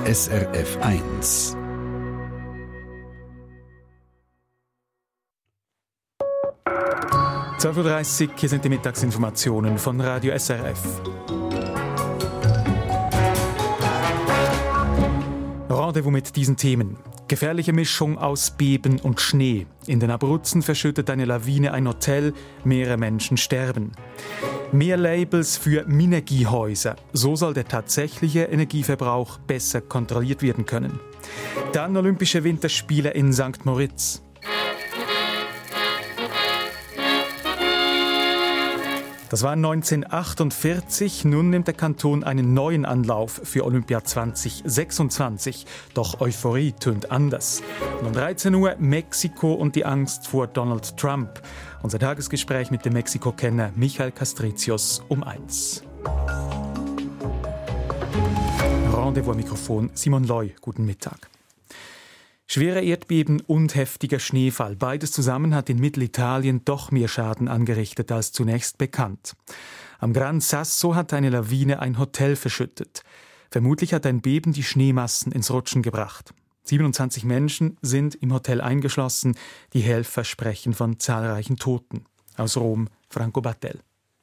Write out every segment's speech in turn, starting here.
SRF 1. (12:30 Uhr), hier sind die Mittagsinformationen von Radio SRF. Rendezvous mit diesen Themen. Gefährliche Mischung aus Beben und Schnee. In den Abruzzen verschüttet eine Lawine ein Hotel, mehrere Menschen sterben. Mehr Labels für Minergiehäuser. So soll der tatsächliche Energieverbrauch besser kontrolliert werden können. Dann Olympische Winterspiele in St. Moritz. Das war 1948, nun nimmt der Kanton einen neuen Anlauf für Olympia 2026. Doch Euphorie tönt anders. Und um 13 Uhr Mexiko und die Angst vor Donald Trump. Unser Tagesgespräch mit dem Mexiko-Kenner Michael Castricios um 1. Rendezvous am Mikrofon Simon Loy, guten Mittag. Schwere Erdbeben und heftiger Schneefall, beides zusammen hat in Mittelitalien doch mehr Schaden angerichtet als zunächst bekannt. Am Gran Sasso hat eine Lawine ein Hotel verschüttet. Vermutlich hat ein Beben die Schneemassen ins Rutschen gebracht. 27 Menschen sind im Hotel eingeschlossen. Die Helfer sprechen von zahlreichen Toten. Aus Rom, Franco Battel.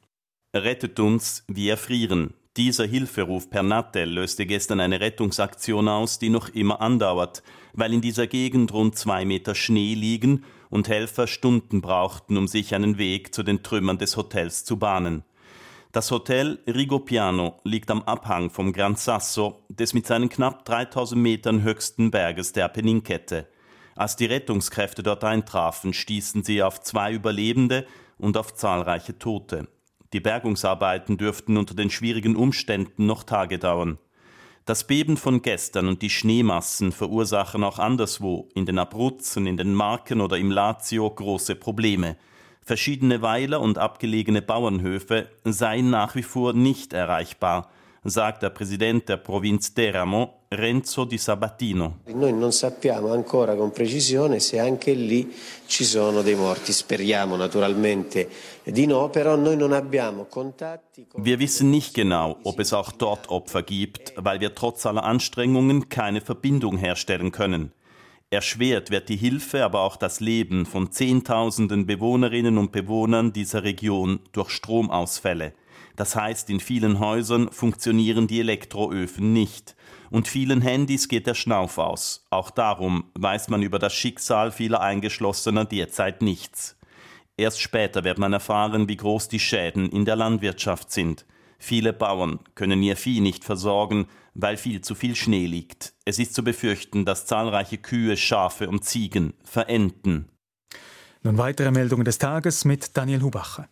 Rettet uns, wir erfrieren. Dieser Hilferuf per Nattel löste gestern eine Rettungsaktion aus, die noch immer andauert, weil in dieser Gegend rund 2 Meter Schnee liegen und Helfer Stunden brauchten, um sich einen Weg zu den Trümmern des Hotels zu bahnen. Das Hotel Rigopiano liegt am Abhang vom Gran Sasso, des mit seinen knapp 3000 Metern höchsten Berges der Apenninkette. Als die Rettungskräfte dort eintrafen, stießen sie auf 2 Überlebende und auf zahlreiche Tote. Die Bergungsarbeiten dürften unter den schwierigen Umständen noch Tage dauern. Das Beben von gestern und die Schneemassen verursachen auch anderswo, in den Abruzzen, in den Marken oder im Lazio, große Probleme. Verschiedene Weiler und abgelegene Bauernhöfe seien nach wie vor nicht erreichbar, sagt der Präsident der Provinz Teramo, Renzo Di Sabatino. Noi non sappiamo ancora con precisione se anche lì ci sono dei morti. Speriamo naturalmente di no, però noi non abbiamo contatti. Wir wissen nicht genau, ob es auch dort Opfer gibt, weil wir trotz aller Anstrengungen keine Verbindung herstellen können. Erschwert wird die Hilfe, aber auch das Leben von Zehntausenden Bewohnerinnen und Bewohnern dieser Region durch Stromausfälle. Das heißt, in vielen Häusern funktionieren die Elektroöfen nicht. Und vielen Handys geht der Schnauf aus. Auch darum weiß man über das Schicksal vieler Eingeschlossener derzeit nichts. Erst später wird man erfahren, wie groß die Schäden in der Landwirtschaft sind. Viele Bauern können ihr Vieh nicht versorgen, weil viel zu viel Schnee liegt. Es ist zu befürchten, dass zahlreiche Kühe, Schafe und Ziegen verenden. Nun weitere Meldungen des Tages mit Daniel Hubacher.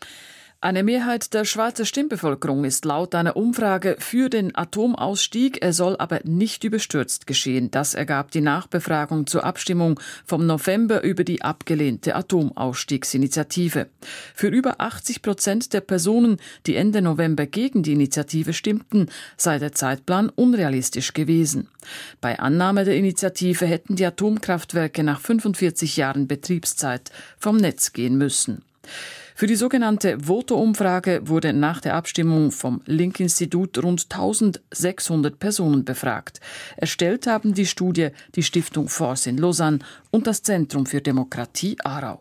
Eine Mehrheit der Schweizer Stimmbevölkerung ist laut einer Umfrage für den Atomausstieg. Er soll aber nicht überstürzt geschehen. Das ergab die Nachbefragung zur Abstimmung vom November über die abgelehnte Atomausstiegsinitiative. Für über 80% der Personen, die Ende November gegen die Initiative stimmten, sei der Zeitplan unrealistisch gewesen. Bei Annahme der Initiative hätten die Atomkraftwerke nach 45 Jahren Betriebszeit vom Netz gehen müssen. Für die sogenannte Voto-Umfrage wurde nach der Abstimmung vom Link-Institut rund 1600 Personen befragt. Erstellt haben die Studie die Stiftung Force in Lausanne und das Zentrum für Demokratie Aarau.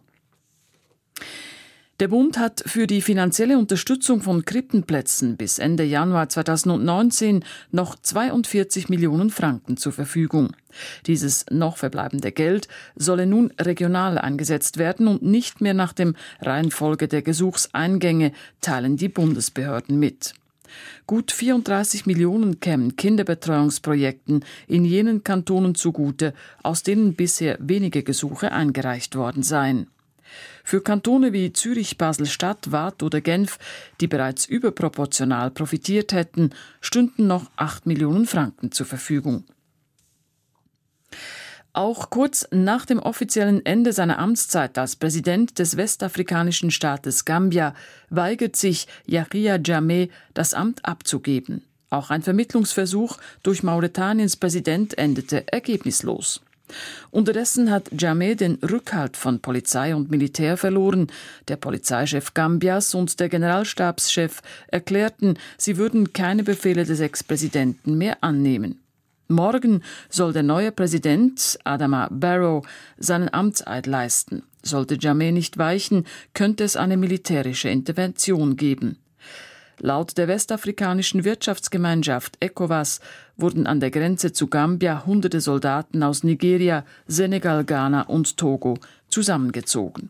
Der Bund hat für die finanzielle Unterstützung von Krippenplätzen bis Ende Januar 2019 noch 42 Millionen Franken zur Verfügung. Dieses noch verbleibende Geld solle nun regional eingesetzt werden und nicht mehr nach der Reihenfolge der Gesuchseingänge, teilen die Bundesbehörden mit. Gut 34 Millionen kämen Kinderbetreuungsprojekten in jenen Kantonen zugute, aus denen bisher wenige Gesuche eingereicht worden seien. Für Kantone wie Zürich, Basel-Stadt, Waadt oder Genf, die bereits überproportional profitiert hätten, stünden noch 8 Millionen Franken zur Verfügung. Auch kurz nach dem offiziellen Ende seiner Amtszeit als Präsident des westafrikanischen Staates Gambia weigert sich Yahya Jammeh, das Amt abzugeben. Auch ein Vermittlungsversuch durch Mauretaniens Präsident endete ergebnislos. Unterdessen hat Jammeh den Rückhalt von Polizei und Militär verloren. Der Polizeichef Gambias und der Generalstabschef erklärten, sie würden keine Befehle des Ex-Präsidenten mehr annehmen. Morgen soll der neue Präsident Adama Barrow seinen Amtseid leisten. Sollte Jammeh nicht weichen, könnte es eine militärische Intervention geben. Laut der westafrikanischen Wirtschaftsgemeinschaft ECOWAS wurden an der Grenze zu Gambia hunderte Soldaten aus Nigeria, Senegal, Ghana und Togo zusammengezogen.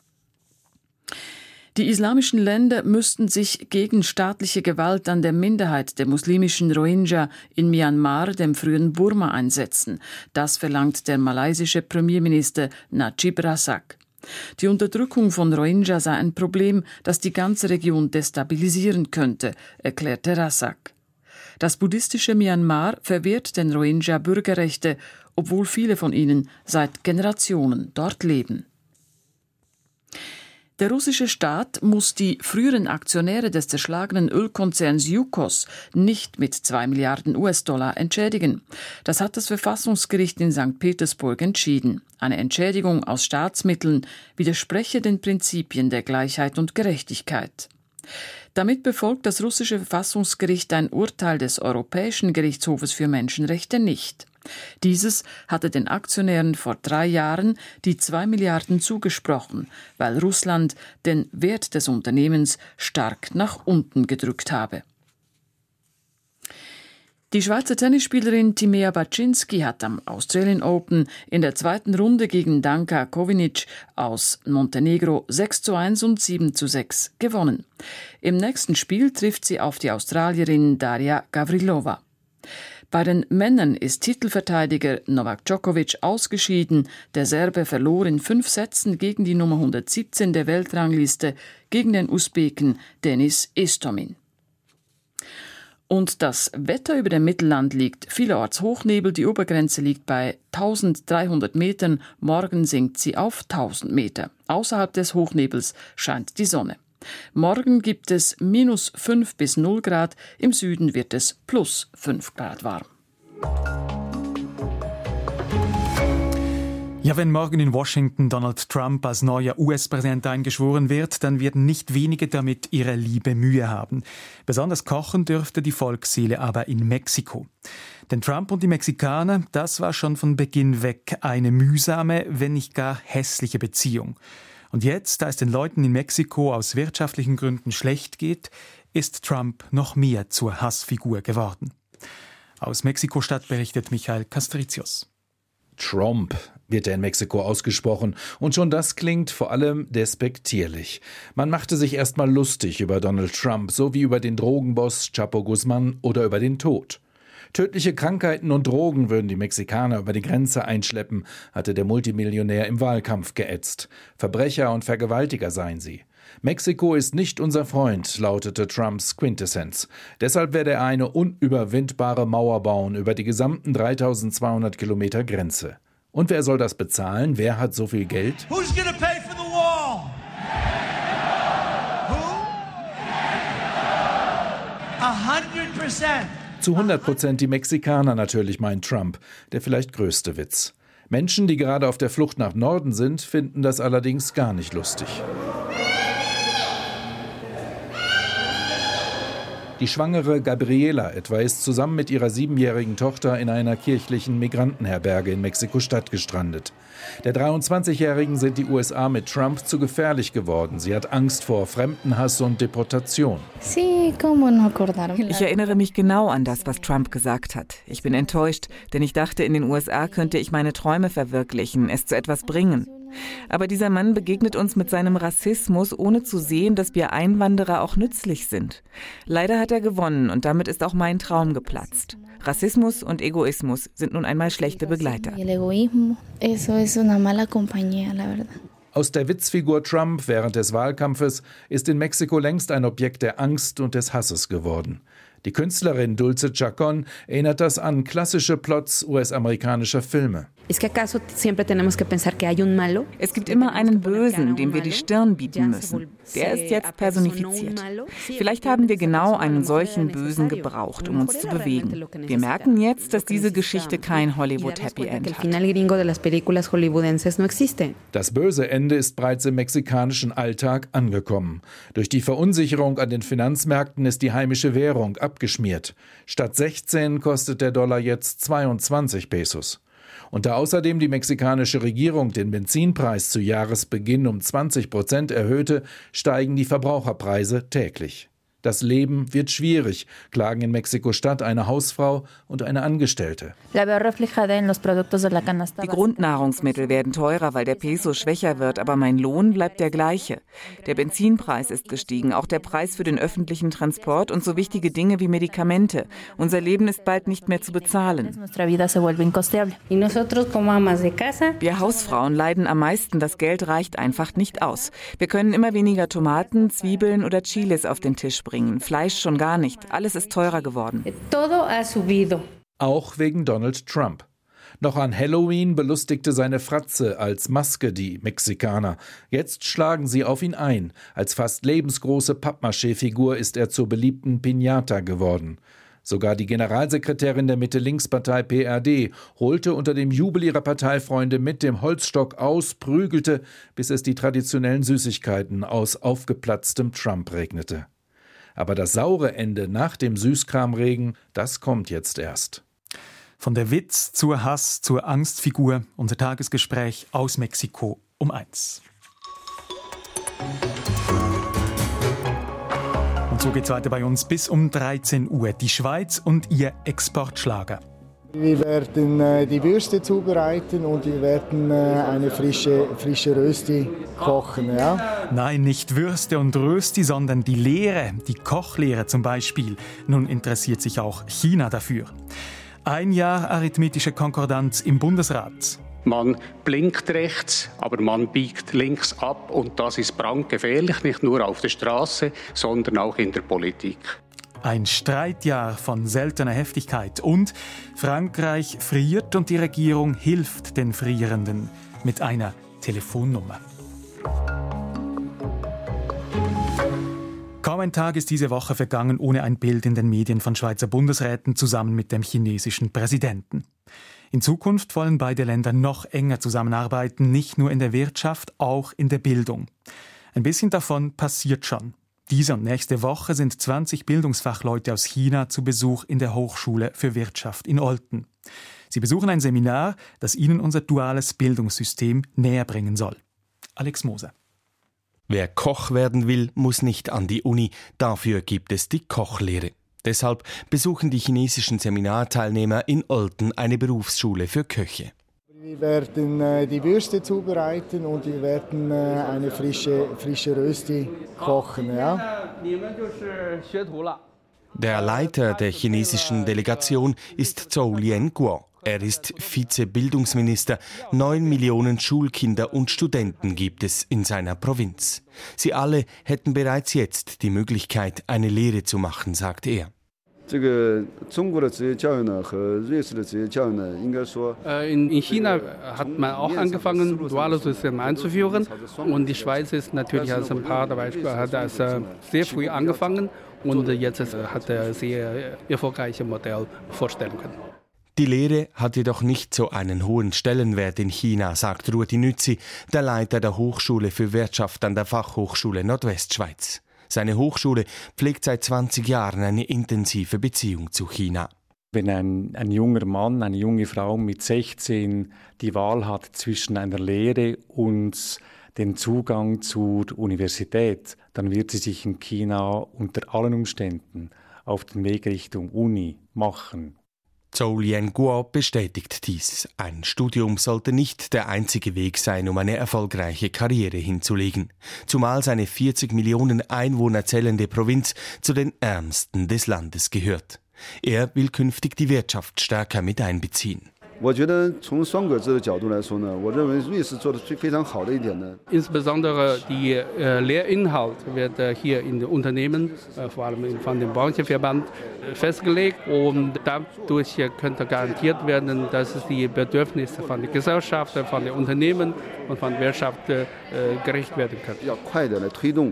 Die islamischen Länder müssten sich gegen staatliche Gewalt an der Minderheit der muslimischen Rohingya in Myanmar, dem frühen Burma, einsetzen. Das verlangt der malaysische Premierminister Najib Razak. Die Unterdrückung von Rohingya sei ein Problem, das die ganze Region destabilisieren könnte, erklärte Razak. Das buddhistische Myanmar verwehrt den Rohingya Bürgerrechte, obwohl viele von ihnen seit Generationen dort leben. Der russische Staat muss die früheren Aktionäre des zerschlagenen Ölkonzerns Yukos nicht mit 2 Milliarden US-Dollar entschädigen. Das hat das Verfassungsgericht in St. Petersburg entschieden. Eine Entschädigung aus Staatsmitteln widerspreche den Prinzipien der Gleichheit und Gerechtigkeit. Damit befolgt das russische Verfassungsgericht ein Urteil des Europäischen Gerichtshofes für Menschenrechte nicht. Dieses hatte den Aktionären vor 3 Jahren die 2 Milliarden zugesprochen, weil Russland den Wert des Unternehmens stark nach unten gedrückt habe. Die Schweizer Tennisspielerin Timea Baczynski hat am Australian Open in der 2. Runde gegen Danka Kovinic aus Montenegro 6:1 und 7:6 gewonnen. Im nächsten Spiel trifft sie auf die Australierin Daria Gavrilova. Bei den Männern ist Titelverteidiger Novak Djokovic ausgeschieden. Der Serbe verlor in 5 Sätzen gegen die Nummer 117 der Weltrangliste, gegen den Usbeken Denis Istomin. Und das Wetter über dem Mittelland liegt vielerorts Hochnebel. Die Obergrenze liegt bei 1300 Metern. Morgen sinkt sie auf 1000 Meter. Außerhalb des Hochnebels scheint die Sonne. Morgen gibt es -5 bis 0 Grad. Im Süden wird es +5 Grad warm. Ja, wenn morgen in Washington Donald Trump als neuer US-Präsident eingeschworen wird, dann werden nicht wenige damit ihre liebe Mühe haben. Besonders kochen dürfte die Volksseele aber in Mexiko. Denn Trump und die Mexikaner, das war schon von Beginn weg eine mühsame, wenn nicht gar hässliche Beziehung. Und jetzt, da es den Leuten in Mexiko aus wirtschaftlichen Gründen schlecht geht, ist Trump noch mehr zur Hassfigur geworden. Aus Mexiko-Stadt berichtet Michael Castricios. Trump wird er in Mexiko ausgesprochen, und schon das klingt vor allem despektierlich. Man machte sich erstmal lustig über Donald Trump, so wie über den Drogenboss Chapo Guzman oder über den Tod. Tödliche Krankheiten und Drogen würden die Mexikaner über die Grenze einschleppen, hatte der Multimillionär im Wahlkampf geätzt. Verbrecher und Vergewaltiger seien sie. Mexiko ist nicht unser Freund, lautete Trumps Quintessenz. Deshalb werde er eine unüberwindbare Mauer bauen über die gesamten 3200 Kilometer Grenze. Und wer soll das bezahlen? Wer hat so viel Geld? Who's gonna pay for the wall? Who? 100%. Zu 100% die Mexikaner natürlich, meint Trump. Der vielleicht größte Witz. Menschen, die gerade auf der Flucht nach Norden sind, finden das allerdings gar nicht lustig. Die schwangere Gabriela etwa ist zusammen mit ihrer 7-jährigen Tochter in einer kirchlichen Migrantenherberge in Mexiko-Stadt gestrandet. Der 23-Jährigen sind die USA mit Trump zu gefährlich geworden. Sie hat Angst vor Fremdenhass und Deportation. Ich erinnere mich genau an das, was Trump gesagt hat. Ich bin enttäuscht, denn ich dachte, in den USA könnte ich meine Träume verwirklichen, es zu etwas bringen. Aber dieser Mann begegnet uns mit seinem Rassismus, ohne zu sehen, dass wir Einwanderer auch nützlich sind. Leider hat er gewonnen und damit ist auch mein Traum geplatzt. Rassismus und Egoismus sind nun einmal schlechte Begleiter. Aus der Witzfigur Trump während des Wahlkampfes ist in Mexiko längst ein Objekt der Angst und des Hasses geworden. Die Künstlerin Dulce Chacón erinnert das an klassische Plots US-amerikanischer Filme. Es gibt immer einen Bösen, dem wir die Stirn bieten müssen. Der ist jetzt personifiziert. Vielleicht haben wir genau einen solchen Bösen gebraucht, um uns zu bewegen. Wir merken jetzt, dass diese Geschichte kein Hollywood-Happy End hat. Das böse Ende ist bereits im mexikanischen Alltag angekommen. Durch die Verunsicherung an den Finanzmärkten ist die heimische Währung abgeschmiert. Statt 16 kostet der Dollar jetzt 22 Pesos. Und da außerdem die mexikanische Regierung den Benzinpreis zu Jahresbeginn um 20% erhöhte, steigen die Verbraucherpreise täglich. Das Leben wird schwierig, klagen in Mexiko-Stadt eine Hausfrau und eine Angestellte. Die Grundnahrungsmittel werden teurer, weil der Peso schwächer wird, aber mein Lohn bleibt der gleiche. Der Benzinpreis ist gestiegen, auch der Preis für den öffentlichen Transport und so wichtige Dinge wie Medikamente. Unser Leben ist bald nicht mehr zu bezahlen. Wir Hausfrauen leiden am meisten, das Geld reicht einfach nicht aus. Wir können immer weniger Tomaten, Zwiebeln oder Chilis auf den Tisch bringen. Fleisch schon gar nicht. Alles ist teurer geworden. Auch wegen Donald Trump. Noch an Halloween belustigte seine Fratze als Maske die Mexikaner. Jetzt schlagen sie auf ihn ein. Als fast lebensgroße Pappmaché-Figur ist er zur beliebten Piñata geworden. Sogar die Generalsekretärin der Mitte-Links-Partei PRD holte unter dem Jubel ihrer Parteifreunde mit dem Holzstock aus, prügelte, bis es die traditionellen Süßigkeiten aus aufgeplatztem Trump regnete. Aber das saure Ende nach dem Süßkramregen, das kommt jetzt erst. Von der Witz zur Hass zur Angstfigur, unser Tagesgespräch aus Mexiko um 1. Und so geht's weiter bei uns bis um 13 Uhr. Die Schweiz und ihr Exportschlager. Wir werden die Würste zubereiten und wir werden eine frische Rösti kochen. Ja? Nein, nicht Würste und Rösti, sondern die Lehre, die Kochlehre zum Beispiel. Nun interessiert sich auch China dafür. Ein Jahr arithmetische Konkordanz im Bundesrat. Man blinkt rechts, aber man biegt links ab und das ist brandgefährlich, nicht nur auf der Straße, sondern auch in der Politik. Ein Streitjahr von seltener Heftigkeit und Frankreich friert und die Regierung hilft den Frierenden mit einer Telefonnummer. Kaum ein Tag ist diese Woche vergangen ohne ein Bild in den Medien von Schweizer Bundesräten zusammen mit dem chinesischen Präsidenten. In Zukunft wollen beide Länder noch enger zusammenarbeiten, nicht nur in der Wirtschaft, auch in der Bildung. Ein bisschen davon passiert schon. Diese und nächste Woche sind 20 Bildungsfachleute aus China zu Besuch in der Hochschule für Wirtschaft in Olten. Sie besuchen ein Seminar, das ihnen unser duales Bildungssystem näher bringen soll. Alex Moser. Wer Koch werden will, muss nicht an die Uni. Dafür gibt es die Kochlehre. Deshalb besuchen die chinesischen Seminarteilnehmer in Olten eine Berufsschule für Köche. Wir werden die Würste zubereiten und wir werden eine frische Rösti kochen. Ja? Der Leiter der chinesischen Delegation ist Zhou Lianguo. Er ist Vize-Bildungsminister. 9 Millionen Schulkinder und Studenten gibt es in seiner Provinz. Sie alle hätten bereits jetzt die Möglichkeit, eine Lehre zu machen, sagt er. In China hat man auch angefangen, duales System einzuführen. Und die Schweiz ist natürlich als ein paar Beispiele, hat das sehr früh angefangen und jetzt hat er sehr erfolgreiches Modell vorstellen können. Die Lehre hat jedoch nicht so einen hohen Stellenwert in China, sagt Rudi Nützi, der Leiter der Hochschule für Wirtschaft an der Fachhochschule Nordwestschweiz. Seine Hochschule pflegt seit 20 Jahren eine intensive Beziehung zu China. Wenn ein junger Mann, eine junge Frau mit 16 die Wahl hat zwischen einer Lehre und dem Zugang zur Universität, dann wird sie sich in China unter allen Umständen auf den Weg Richtung Uni machen. Zhou Lianguo bestätigt dies. Ein Studium sollte nicht der einzige Weg sein, um eine erfolgreiche Karriere hinzulegen. Zumal seine 40 Millionen Einwohner zählende Provinz zu den ärmsten des Landes gehört. Er will künftig die Wirtschaft stärker mit einbeziehen. Insbesondere die Lehrinhalt wird hier in den Unternehmen, vor allem von dem Branchenverband, festgelegt und dadurch könnte garantiert werden, dass die Bedürfnisse von der Gesellschaft, von den Unternehmen und von der Wirtschaft gerecht werden können.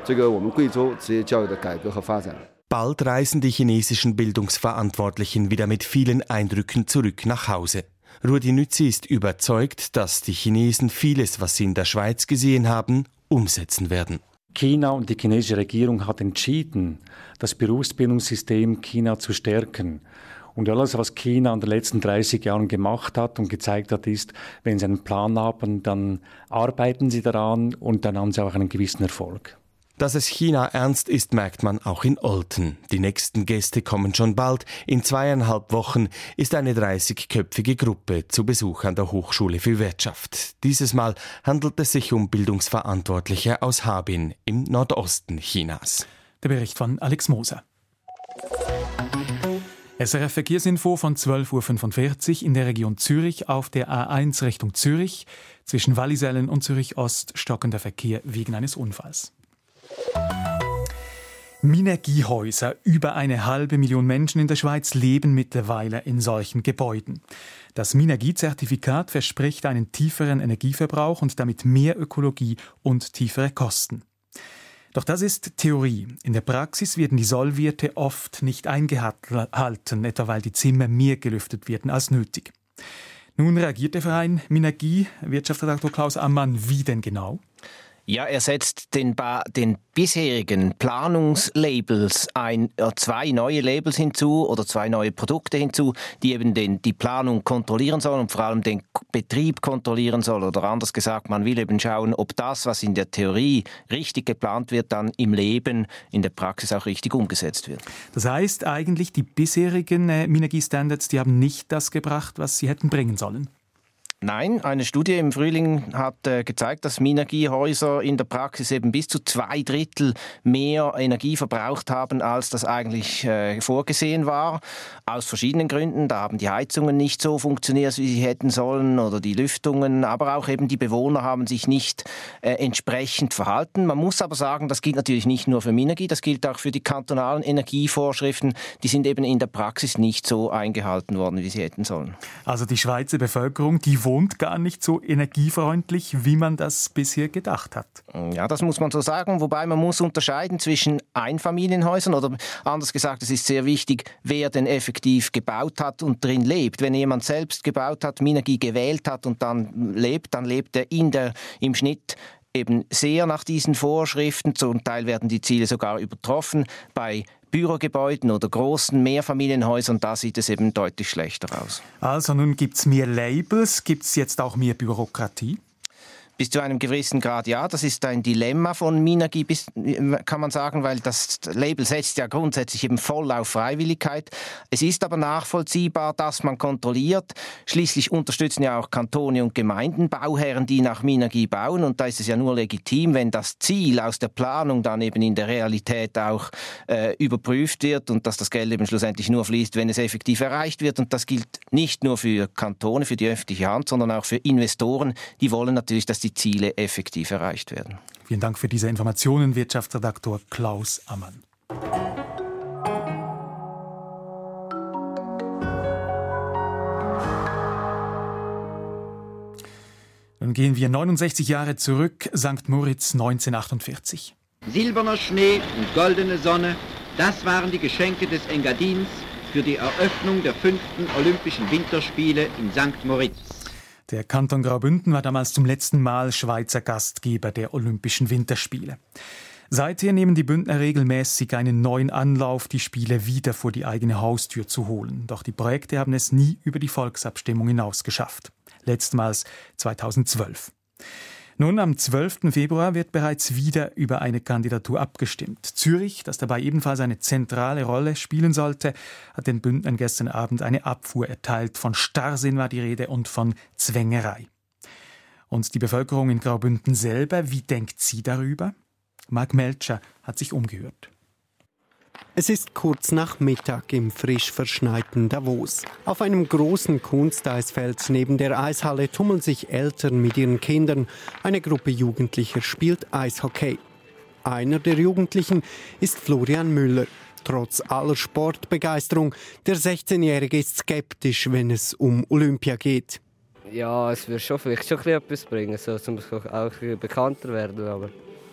Bald reisen die chinesischen Bildungsverantwortlichen wieder mit vielen Eindrücken zurück nach Hause. Rudi Nützi ist überzeugt, dass die Chinesen vieles, was sie in der Schweiz gesehen haben, umsetzen werden. China und die chinesische Regierung hat entschieden, das Berufsbildungssystem China zu stärken. Und alles, was China in den letzten 30 Jahren gemacht hat und gezeigt hat, ist, wenn sie einen Plan haben, dann arbeiten sie daran und dann haben sie auch einen gewissen Erfolg. Dass es China ernst ist, merkt man auch in Olten. Die nächsten Gäste kommen schon bald. In 2,5 Wochen ist eine 30-köpfige Gruppe zu Besuch an der Hochschule für Wirtschaft. Dieses Mal handelt es sich um Bildungsverantwortliche aus Harbin im Nordosten Chinas. Der Bericht von Alex Moser. SRF Verkehrsinfo von 12.45 Uhr in der Region Zürich auf der A1 Richtung Zürich. Zwischen Wallisellen und Zürich Ost stockender Verkehr wegen eines Unfalls. Minergiehäuser. Über 500.000 Menschen in der Schweiz leben mittlerweile in solchen Gebäuden. Das Minergie-Zertifikat verspricht einen tieferen Energieverbrauch und damit mehr Ökologie und tiefere Kosten. Doch das ist Theorie. In der Praxis werden die Sollwerte oft nicht eingehalten, etwa weil die Zimmer mehr gelüftet werden als nötig. Nun reagiert der Verein Minergie, Wirtschaftsredaktor Klaus Ammann, wie denn genau? Ja, er setzt den bisherigen Planungslabels zwei neue Labels hinzu oder zwei neue Produkte hinzu, die eben die Planung kontrollieren sollen und vor allem den Betrieb kontrollieren sollen. Oder anders gesagt, man will eben schauen, ob das, was in der Theorie richtig geplant wird, dann im Leben, in der Praxis auch richtig umgesetzt wird. Das heißt eigentlich, die bisherigen Minergie-Standards, die haben nicht das gebracht, was sie hätten bringen sollen? Nein, eine Studie im Frühling hat gezeigt, dass Minergiehäuser in der Praxis eben bis zu 2/3 mehr Energie verbraucht haben, als das eigentlich vorgesehen war. Aus verschiedenen Gründen. Da haben die Heizungen nicht so funktioniert, wie sie hätten sollen, oder die Lüftungen, aber auch eben die Bewohner haben sich nicht entsprechend verhalten. Man muss aber sagen, das gilt natürlich nicht nur für Minergie, das gilt auch für die kantonalen Energievorschriften. Die sind eben in der Praxis nicht so eingehalten worden, wie sie hätten sollen. Also die Schweizer Bevölkerung, die wohnt gar nicht so energiefreundlich, wie man das bisher gedacht hat. Ja, das muss man so sagen, wobei man muss unterscheiden zwischen Einfamilienhäusern oder anders gesagt, es ist sehr wichtig, wer denn effektiv gebaut hat und drin lebt. Wenn jemand selbst gebaut hat, Minergie gewählt hat und dann lebt er im Schnitt eben sehr nach diesen Vorschriften. Zum Teil werden die Ziele sogar übertroffen. Bei Bürogebäuden oder großen Mehrfamilienhäusern, da sieht es eben deutlich schlechter aus. Also nun gibt es mehr Labels, gibt es jetzt auch mehr Bürokratie? Bis zu einem gewissen Grad, ja. Das ist ein Dilemma von Minergie, kann man sagen, weil das Label setzt ja grundsätzlich eben voll auf Freiwilligkeit. Es ist aber nachvollziehbar, dass man kontrolliert. Schließlich unterstützen ja auch Kantone und Gemeinden Bauherren, die nach Minergie bauen. Und da ist es ja nur legitim, wenn das Ziel aus der Planung dann eben in der Realität auch überprüft wird und dass das Geld eben schlussendlich nur fließt, wenn es effektiv erreicht wird. Und das gilt nicht nur für Kantone, für die öffentliche Hand, sondern auch für Investoren. Die wollen natürlich, dass die Ziele effektiv erreicht werden. Vielen Dank für diese Informationen, Wirtschaftsredaktor Klaus Ammann. Nun gehen wir 69 Jahre zurück, St. Moritz 1948. Silberner Schnee und goldene Sonne, das waren die Geschenke des Engadins für die Eröffnung der 5. Olympischen Winterspiele in St. Moritz. Der Kanton Graubünden war damals zum letzten Mal Schweizer Gastgeber der Olympischen Winterspiele. Seither nehmen die Bündner regelmäßig einen neuen Anlauf, die Spiele wieder vor die eigene Haustür zu holen. Doch die Projekte haben es nie über die Volksabstimmung hinaus geschafft. Letztmals 2012. Nun, am 12. Februar wird bereits wieder über eine Kandidatur abgestimmt. Zürich, das dabei ebenfalls eine zentrale Rolle spielen sollte, hat den Bündnern gestern Abend eine Abfuhr erteilt. Von Starrsinn war die Rede und von Zwängerei. Und die Bevölkerung in Graubünden selber, wie denkt sie darüber? Marc Melcher hat sich umgehört. Es ist kurz nach Mittag im frisch verschneiten Davos. Auf einem großen Kunsteisfeld neben der Eishalle tummeln sich Eltern mit ihren Kindern. Eine Gruppe Jugendlicher spielt Eishockey. Einer der Jugendlichen ist Florian Müller. Trotz aller Sportbegeisterung, der 16-Jährige ist skeptisch, wenn es um Olympia geht. Ja, es wird schon vielleicht schon etwas bringen, so, um auch bekannter werden. Aber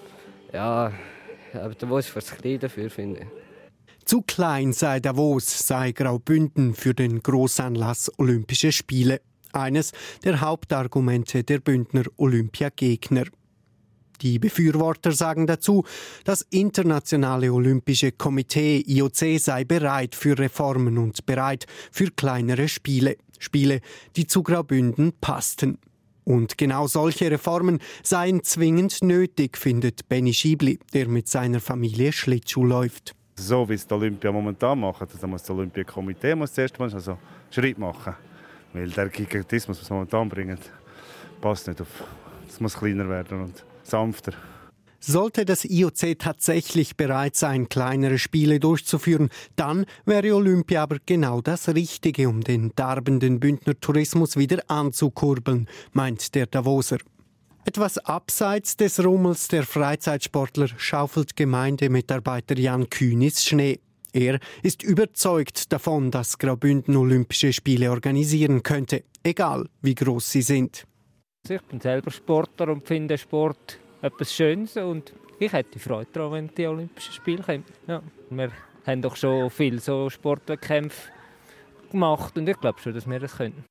ja, aber Davos ist für das Kleine dafür, finde ich. Zu klein sei Davos, sei Graubünden für den Grossanlass Olympische Spiele. Eines der Hauptargumente der Bündner Olympiagegner. Die Befürworter sagen dazu, das Internationale Olympische Komitee IOC sei bereit für Reformen und bereit für kleinere Spiele. Spiele, die zu Graubünden passten. Und genau solche Reformen seien zwingend nötig, findet Benny Schiebli, der mit seiner Familie Schlittschuh läuft. So wie es die Olympia momentan macht, also das Olympiakomitee muss zuerst mal also Schritt machen. Weil der Gigantismus, was momentan bringt, passt nicht auf. Es muss kleiner werden und sanfter. Sollte das IOC tatsächlich bereit sein, kleinere Spiele durchzuführen, dann wäre Olympia aber genau das Richtige, um den darbenden Bündner Tourismus wieder anzukurbeln, meint der Davoser. Etwas abseits des Rummels der Freizeitsportler schaufelt Gemeindemitarbeiter Jan Kühnis Schnee. Er ist überzeugt davon, dass Graubünden Olympische Spiele organisieren könnte, egal wie groß sie sind. Ich bin selber Sportler und finde Sport etwas Schönes und ich hätte Freude daran, wenn die Olympischen Spiele kommen. Ja, wir haben doch schon viele so Sportwettkämpfe gemacht und ich glaube schon, dass wir das können.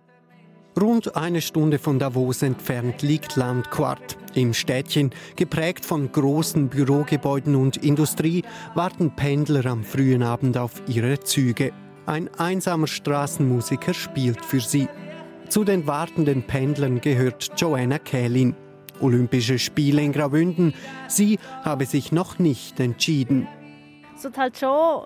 Rund eine Stunde von Davos entfernt liegt Landquart. Im Städtchen, geprägt von großen Bürogebäuden und Industrie, warten Pendler am frühen Abend auf ihre Züge. Ein einsamer Straßenmusiker spielt für sie. Zu den wartenden Pendlern gehört Joanna Kählin. Olympische Spiele in Graubünden. Sie habe sich noch nicht entschieden. Es wird halt schon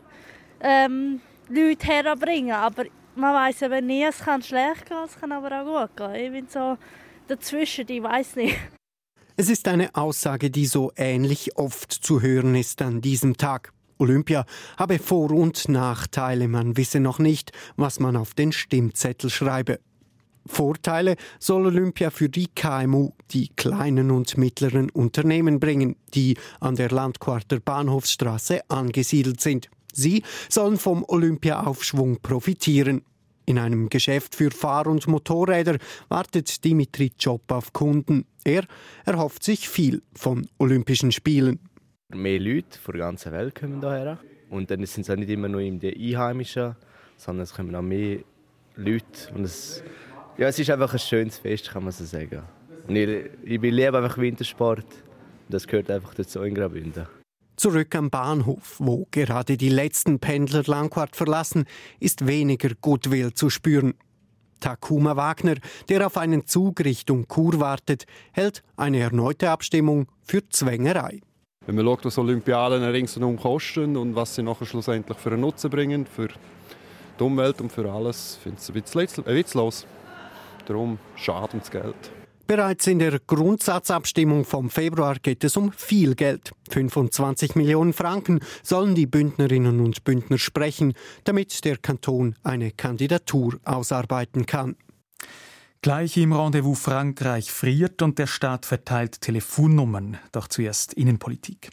Leute herbringen, aber man weiss eben nie, es kann schlecht gehen, es kann aber auch gut gehen. Ich bin so dazwischen, ich weiss nicht. Es ist eine Aussage, die so ähnlich oft zu hören ist an diesem Tag. Olympia habe Vor- und Nachteile, man wisse noch nicht, was man auf den Stimmzettel schreibe. Vorteile soll Olympia für die KMU, die kleinen und mittleren Unternehmen bringen, die an der Landquarter Bahnhofsstraße angesiedelt sind. Sie sollen vom Olympia-Aufschwung profitieren. In einem Geschäft für Fahr- und Motorräder wartet Dimitri Job auf Kunden. Er erhofft sich viel von Olympischen Spielen. Mehr Leute von der ganzen Welt kommen hierher. Und dann sind es auch nicht immer nur die Einheimischen, sondern es kommen auch mehr Leute. Und es ist einfach ein schönes Fest, kann man so sagen. Und ich liebe einfach Wintersport. Und das gehört einfach dazu in Graubünden. Zurück am Bahnhof, wo gerade die letzten Pendler Landquart verlassen, ist weniger Goodwill zu spüren. Takuma Wagner, der auf einen Zug Richtung Chur wartet, hält eine erneute Abstimmung für Zwängerei. Wenn man schaut, was Olympiaden ringsherum kosten und was sie nachher schlussendlich für einen Nutzen bringen, für die Umwelt und für alles, finde ich es ein bisschen witzlos. Darum schade ums Geld. Bereits in der Grundsatzabstimmung vom Februar geht es um viel Geld. 25 Millionen Franken sollen die Bündnerinnen und Bündner sprechen, damit der Kanton eine Kandidatur ausarbeiten kann. Gleich im Rendezvous Frankreich friert und der Staat verteilt Telefonnummern. Doch zuerst Innenpolitik.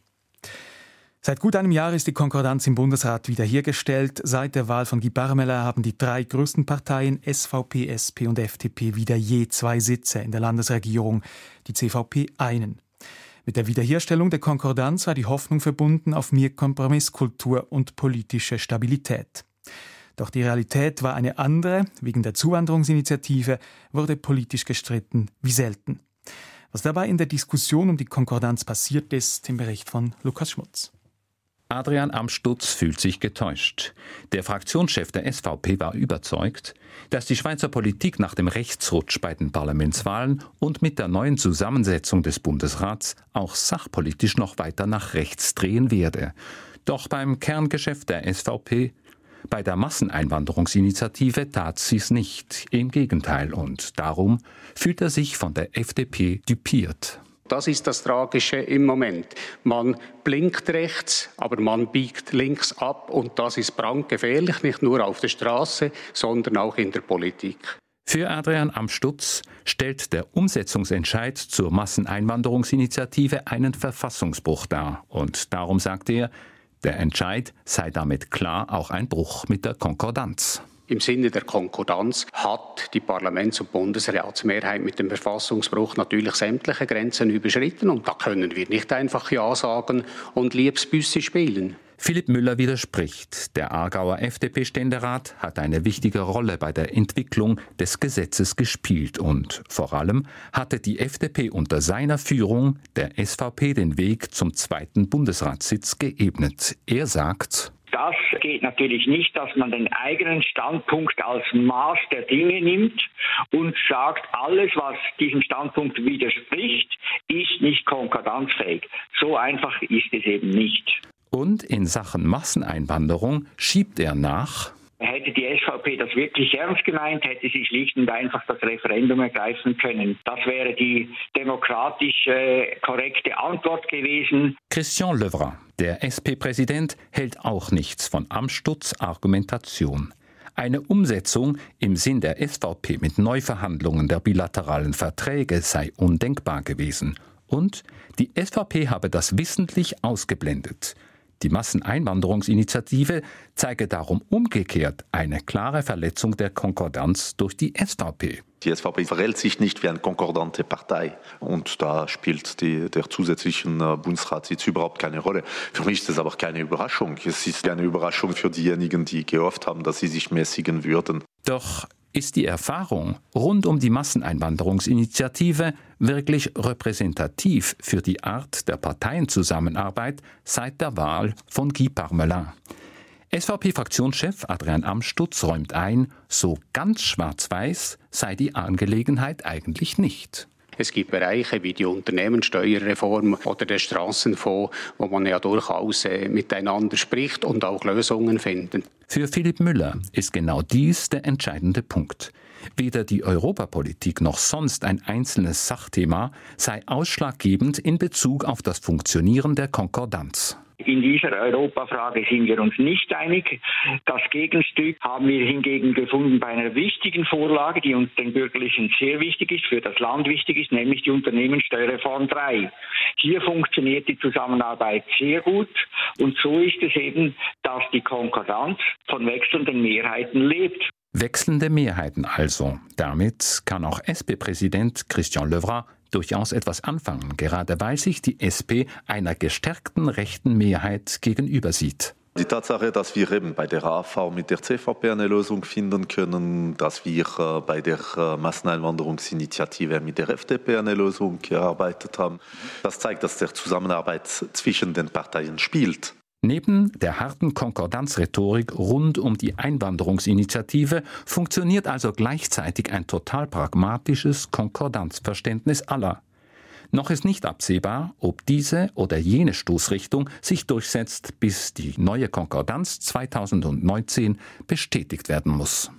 Seit gut einem Jahr ist die Konkordanz im Bundesrat wiederhergestellt. Seit der Wahl von Guy Parmelin haben die drei größten Parteien SVP, SP und FDP wieder je 2 Sitze in der Landesregierung, die CVP einen. Mit der Wiederherstellung der Konkordanz war die Hoffnung verbunden auf mehr Kompromisskultur und politische Stabilität. Doch die Realität war eine andere. Wegen der Zuwanderungsinitiative wurde politisch gestritten wie selten. Was dabei in der Diskussion um die Konkordanz passiert ist, im Bericht von Lukas Schmutz. Adrian Amstutz fühlt sich getäuscht. Der Fraktionschef der SVP war überzeugt, dass die Schweizer Politik nach dem Rechtsrutsch bei den Parlamentswahlen und mit der neuen Zusammensetzung des Bundesrats auch sachpolitisch noch weiter nach rechts drehen werde. Doch beim Kerngeschäft der SVP, bei der Masseneinwanderungsinitiative, tat sie es nicht. Im Gegenteil. Und darum fühlt er sich von der FDP düpiert. Das ist das Tragische im Moment. Man blinkt rechts, aber man biegt links ab und das ist brandgefährlich, nicht nur auf der Straße, sondern auch in der Politik. Für Adrian Amstutz stellt der Umsetzungsentscheid zur Masseneinwanderungsinitiative einen Verfassungsbruch dar. Und darum sagt er, der Entscheid sei damit klar auch ein Bruch mit der Konkordanz. Im Sinne der Konkordanz hat die Parlaments- und Bundesratsmehrheit mit dem Verfassungsbruch natürlich sämtliche Grenzen überschritten. Und da können wir nicht einfach Ja sagen und Liebsbüsse spielen. Philipp Müller widerspricht. Der Aargauer FDP-Ständerat hat eine wichtige Rolle bei der Entwicklung des Gesetzes gespielt und vor allem hatte die FDP unter seiner Führung der SVP den Weg zum 2. Bundesratssitz geebnet. Er sagt: Das geht natürlich nicht, dass man den eigenen Standpunkt als Maß der Dinge nimmt und sagt, alles, was diesem Standpunkt widerspricht, ist nicht konkordanzfähig. So einfach ist es eben nicht. Und in Sachen Masseneinwanderung schiebt er nach: Hätte die SVP das wirklich ernst gemeint, hätte sie schlicht und einfach das Referendum ergreifen können. Das wäre die demokratisch korrekte Antwort gewesen. Christian Löwra, der SP-Präsident, hält auch nichts von Amstutz' Argumentation. Eine Umsetzung im Sinn der SVP mit Neuverhandlungen der bilateralen Verträge sei undenkbar gewesen. Und die SVP habe das wissentlich ausgeblendet. Die Masseneinwanderungsinitiative zeige darum umgekehrt eine klare Verletzung der Konkordanz durch die SVP. Die SVP verhält sich nicht wie eine konkordante Partei. Und da spielt der zusätzlichen Bundesratssitz überhaupt keine Rolle. Für mich ist das aber keine Überraschung. Es ist eine Überraschung für diejenigen, die gehofft haben, dass sie sich mäßigen würden. Doch ist die Erfahrung rund um die Masseneinwanderungsinitiative wirklich repräsentativ für die Art der Parteienzusammenarbeit seit der Wahl von Guy Parmelin? SVP-Fraktionschef Adrian Amstutz räumt ein, so ganz schwarz-weiß sei die Angelegenheit eigentlich nicht. Es gibt Bereiche wie die Unternehmenssteuerreform oder der Straßenfonds, wo man ja durchaus miteinander spricht und auch Lösungen findet. Für Philipp Müller ist genau dies der entscheidende Punkt. Weder die Europapolitik noch sonst ein einzelnes Sachthema sei ausschlaggebend in Bezug auf das Funktionieren der Konkordanz. In dieser Europafrage sind wir uns nicht einig. Das Gegenstück haben wir hingegen gefunden bei einer wichtigen Vorlage, die uns den Bürgerlichen sehr wichtig ist, für das Land wichtig ist, nämlich die Unternehmenssteuerreform 3. Hier funktioniert die Zusammenarbeit sehr gut und so ist es eben, dass die Konkordanz von wechselnden Mehrheiten lebt. Wechselnde Mehrheiten also. Damit kann auch SP-Präsident Christian Löwra durchaus etwas anfangen, gerade weil sich die SP einer gestärkten rechten Mehrheit gegenüber sieht. Die Tatsache, dass wir eben bei der AV mit der CVP eine Lösung finden können, dass wir bei der Masseneinwanderungsinitiative mit der FDP eine Lösung erarbeitet haben, das zeigt, dass der Zusammenarbeit zwischen den Parteien spielt. Neben der harten Konkordanzrhetorik rund um die Einwanderungsinitiative funktioniert also gleichzeitig ein total pragmatisches Konkordanzverständnis aller. Noch ist nicht absehbar, ob diese oder jene Stoßrichtung sich durchsetzt, bis die neue Konkordanz 2019 bestätigt werden muss.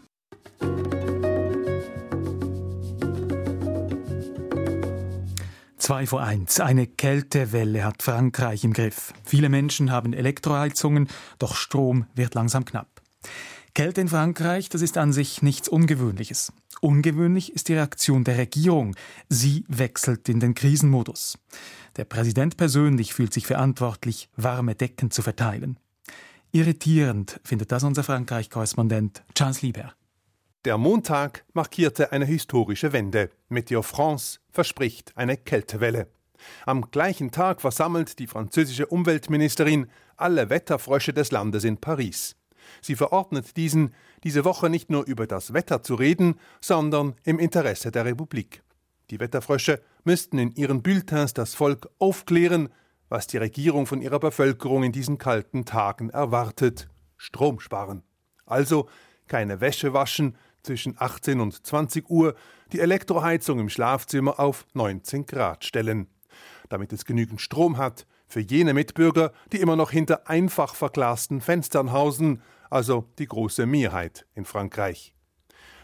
2:1. Eine Kältewelle hat Frankreich im Griff. Viele Menschen haben Elektroheizungen, doch Strom wird langsam knapp. Kälte in Frankreich, das ist an sich nichts Ungewöhnliches. Ungewöhnlich ist die Reaktion der Regierung. Sie wechselt in den Krisenmodus. Der Präsident persönlich fühlt sich verantwortlich, warme Decken zu verteilen. Irritierend findet das unser Frankreich-Korrespondent Charles Lieber. Der Montag markierte eine historische Wende. Météo France verspricht eine Kältewelle. Am gleichen Tag versammelt die französische Umweltministerin alle Wetterfrösche des Landes in Paris. Sie verordnet diesen, diese Woche nicht nur über das Wetter zu reden, sondern im Interesse der Republik. Die Wetterfrösche müssten in ihren Bulletins das Volk aufklären, was die Regierung von ihrer Bevölkerung in diesen kalten Tagen erwartet. Strom sparen. Also keine Wäsche waschen, zwischen 18 und 20 Uhr die Elektroheizung im Schlafzimmer auf 19 Grad stellen. Damit es genügend Strom hat für jene Mitbürger, die immer noch hinter einfach verglasten Fenstern hausen, also die große Mehrheit in Frankreich.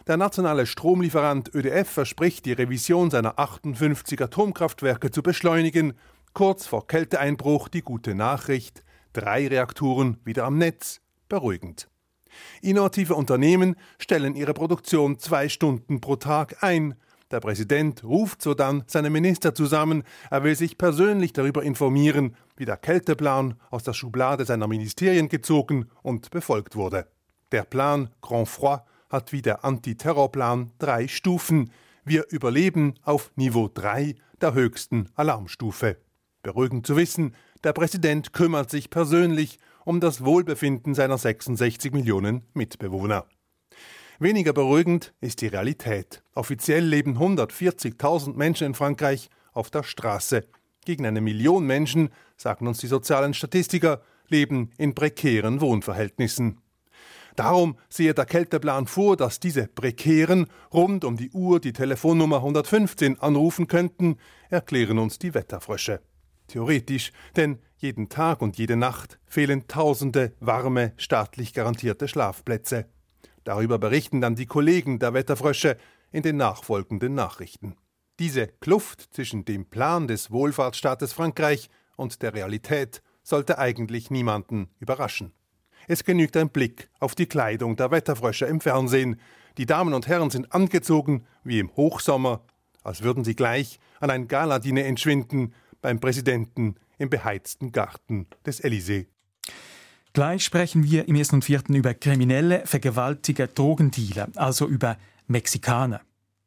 Der nationale Stromlieferant ÖDF verspricht, die Revision seiner 58 Atomkraftwerke zu beschleunigen. Kurz vor Kälteeinbruch die gute Nachricht: 3 Reaktoren wieder am Netz. Beruhigend. Innovative Unternehmen stellen ihre Produktion 2 Stunden pro Tag ein. Der Präsident ruft sodann seine Minister zusammen. Er will sich persönlich darüber informieren, wie der Kälteplan aus der Schublade seiner Ministerien gezogen und befolgt wurde. Der Plan Grand Froid hat wie der Antiterrorplan 3 Stufen. Wir überleben auf Niveau 3 der höchsten Alarmstufe. Beruhigend zu wissen, der Präsident kümmert sich persönlich um das Wohlbefinden seiner 66 Millionen Mitbewohner. Weniger beruhigend ist die Realität. Offiziell leben 140.000 Menschen in Frankreich auf der Straße. Gegen 1 Million Menschen, sagen uns die sozialen Statistiker, leben in prekären Wohnverhältnissen. Darum sehe der Kälteplan vor, dass diese Prekären rund um die Uhr die Telefonnummer 115 anrufen könnten, erklären uns die Wetterfrösche. Theoretisch, denn jeden Tag und jede Nacht fehlen Tausende warme, staatlich garantierte Schlafplätze. Darüber berichten dann die Kollegen der Wetterfrösche in den nachfolgenden Nachrichten. Diese Kluft zwischen dem Plan des Wohlfahrtsstaates Frankreich und der Realität sollte eigentlich niemanden überraschen. Es genügt ein Blick auf die Kleidung der Wetterfrösche im Fernsehen. Die Damen und Herren sind angezogen wie im Hochsommer, als würden sie gleich an ein Galadiner entschwinden beim Präsidenten im beheizten Garten des Élysée. Gleich sprechen wir im 1. und 4. über Kriminelle, Vergewaltiger, Drogendealer, also über Mexikaner.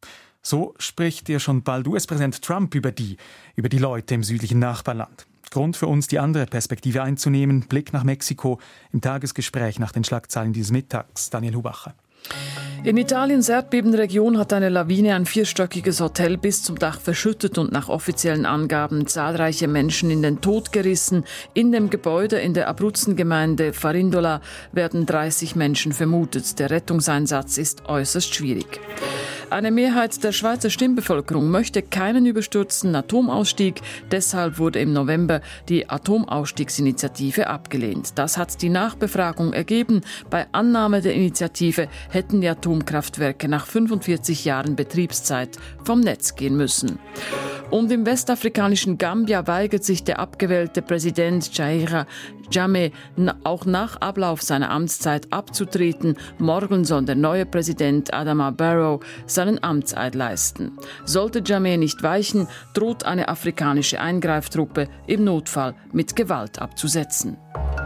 So spricht ja schon bald US-Präsident Trump über die Leute im südlichen Nachbarland. Grund für uns, die andere Perspektive einzunehmen. Blick nach Mexiko im Tagesgespräch nach den Schlagzeilen dieses Mittags. Daniel Hubacher. In Italiens Erdbebenregion hat eine Lawine ein 4-stöckiges Hotel bis zum Dach verschüttet und nach offiziellen Angaben zahlreiche Menschen in den Tod gerissen. In dem Gebäude in der Abruzzen-Gemeinde Farindola werden 30 Menschen vermutet. Der Rettungseinsatz ist äußerst schwierig. Eine Mehrheit der Schweizer Stimmbevölkerung möchte keinen überstürzten Atomausstieg. Deshalb wurde im November die Atomausstiegsinitiative abgelehnt. Das hat die Nachbefragung ergeben. Bei Annahme der Initiative hätten die Atomkraftwerke nach 45 Jahren Betriebszeit vom Netz gehen müssen. Und im westafrikanischen Gambia weigert sich der abgewählte Präsident Yahya Jammeh auch nach Ablauf seiner Amtszeit abzutreten. Morgen soll der neue Präsident Adama Barrow seinen Amtseid leisten. Sollte Jammeh nicht weichen, droht eine afrikanische Eingreiftruppe im Notfall mit Gewalt abzusetzen.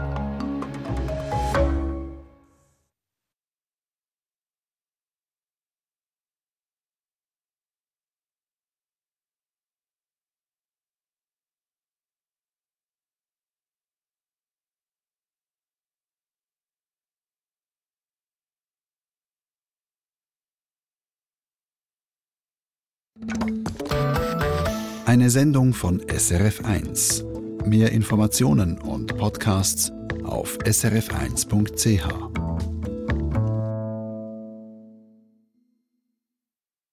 Eine Sendung von SRF1. Mehr Informationen und Podcasts auf srf1.ch.